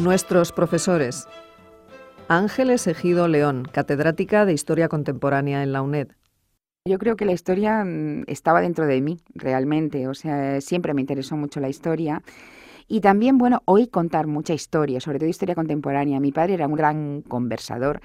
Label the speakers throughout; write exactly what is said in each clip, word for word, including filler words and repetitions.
Speaker 1: Nuestros profesores. Ángeles Ejido León, catedrática de Historia Contemporánea en la UNED.
Speaker 2: Yo creo que la historia mm, estaba dentro de mí, realmente. O sea, siempre me interesó mucho la historia. Y también, bueno, oí contar mucha historia, sobre todo historia contemporánea. Mi padre era un gran conversador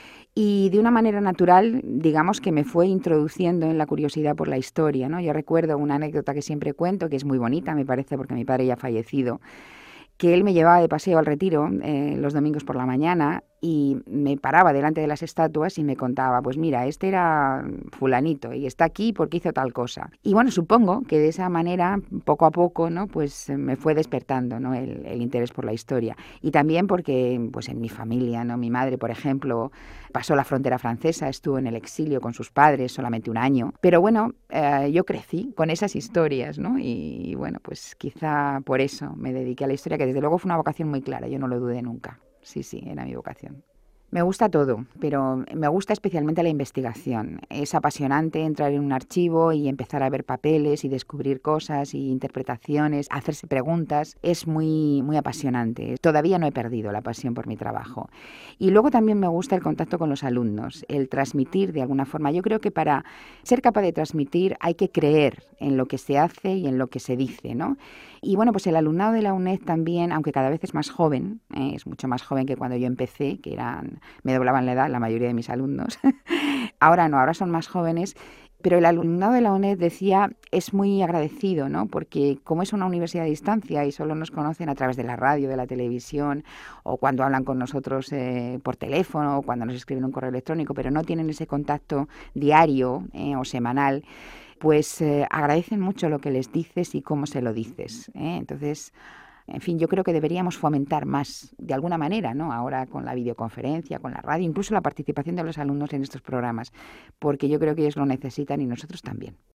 Speaker 2: y de una manera natural, digamos que me fue introduciendo en la curiosidad por la historia, ¿no? Yo recuerdo una anécdota que siempre cuento, que es muy bonita, me parece, porque mi padre ya ha fallecido, que él me llevaba de paseo al Retiro eh, los domingos por la mañana y me paraba delante de las estatuas y me contaba, pues mira, este era fulanito y está aquí porque hizo tal cosa. Y bueno, supongo que de esa manera, poco a poco, ¿no? Pues me fue despertando, ¿no? el, el interés por la historia. Y también porque, pues en mi familia, ¿no? Mi madre, por ejemplo, pasó la frontera francesa, estuvo en el exilio con sus padres solamente un año. Pero bueno, eh, yo crecí con esas historias, ¿no? Y, y bueno, pues quizá por eso me dediqué a la historia, que desde luego fue una vocación muy clara, yo no lo dudé nunca. Sí, sí, era mi vocación. Me gusta todo, pero me gusta especialmente la investigación. Es apasionante entrar en un archivo y empezar a ver papeles y descubrir cosas y interpretaciones, hacerse preguntas. Es muy, muy apasionante. Todavía no he perdido la pasión por mi trabajo. Y luego también me gusta el contacto con los alumnos, el transmitir de alguna forma. Yo creo que para ser capaz de transmitir hay que creer en lo que se hace y en lo que se dice, ¿no? Y bueno, pues el alumnado de la UNED también, aunque cada vez es más joven, ¿eh? Es mucho más joven que cuando yo empecé, que eran, me doblaban la edad la mayoría de mis alumnos. Ahora no, ahora son más jóvenes. Pero el alumnado de la UNED decía, es muy agradecido, ¿no? Porque como es una universidad a distancia y solo nos conocen a través de la radio, de la televisión, o cuando hablan con nosotros eh, por teléfono, o cuando nos escriben un correo electrónico, pero no tienen ese contacto diario eh, o semanal, pues eh, agradecen mucho lo que les dices y cómo se lo dices, ¿eh? Entonces, en fin, yo creo que deberíamos fomentar más, de alguna manera, ¿no? Ahora con la videoconferencia, con la radio, incluso la participación de los alumnos en estos programas, porque yo creo que ellos lo necesitan y nosotros también.